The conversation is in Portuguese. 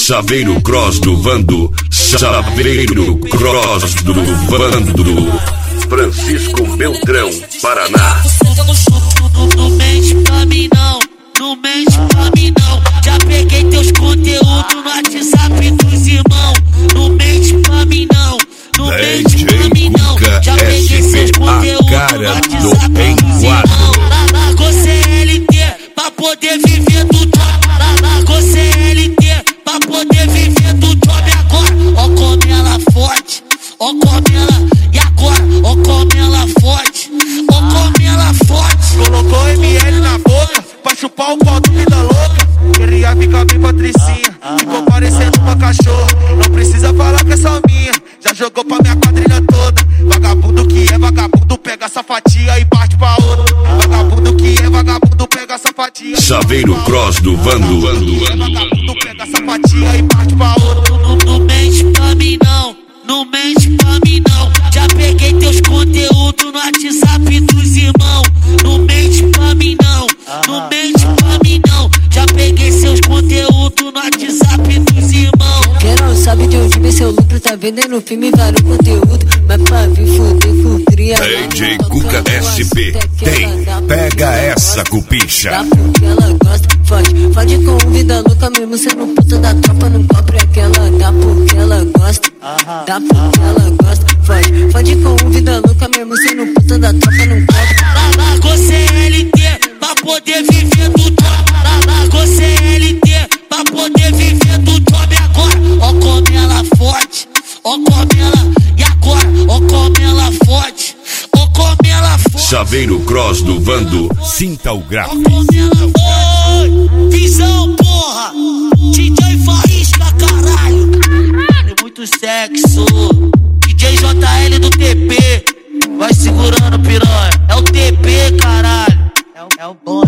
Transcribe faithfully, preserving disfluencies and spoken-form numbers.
Chaveiro Cross do Vando, Chaveiro Cross do Vando, Francisco Beltrão, Paraná. Não mente pra mim não, não mente pra mim não. Já peguei teus conteúdos no WhatsApp dos irmãos. Não mente pra mim não, não mente pra mim não. Já peguei seus conteúdos no WhatsApp dos irmãos. Largou C L T pra poder viver do job. Largou C L T pra poder viver do job agora. Ó como ela forte, ó como ela, e agora? Ó como ela forte, ó como ela forte. Colocou M L na boca pra chupar o pau do vida louca. Queria ficar bem patricinha, ficou parecendo uma cachorra. Não precisa falar que é só minha, já jogou pra minha quadrilha toda. Vagabundo que é vagabundo, pega essa fatia e parte pra outra. Vagabundo que é vagabundo, pega essa fatia. Chaveiro Cross do Vando, Vagabundo pega essa fatia e parte pra outra. Não, não mente pra mim não, não mente pra mim não. Já peguei teus conteúdos no WhatsApp dos irmãos. Não mente pra mim não, não mente pra mim não. Já peguei seus conteúdos no WhatsApp dos irmãos. Quem não sabe de onde vem seu lucro, tá vendendo filme, vários conteúdo. Mas pra vir fuder com cria. D J Cuca S P tem, pega essa cupincha. Dá porque ela gosta, fode, fode com vida louca mesmo sendo puta da tropa. Não cobre aquela, dá porque ela gosta. Dá porque ela gosta, fode, fode com vida louca mesmo sendo puta da tropa. Não cobre. Largou C L T pra poder viver do job. Largou C L T pra poder viver do job agora. Ó como ela forte, ó como ela, e agora? Ó como ela forte, ó como ela forte. Chaveiro Cross do Vando, sinta o gráfico. Ó como ela forte. Visão, porra, D J Faísca, caralho. É muito sexo. D J J L do T P, vai segurando piranha. É o T P, caralho. É o, é o bom.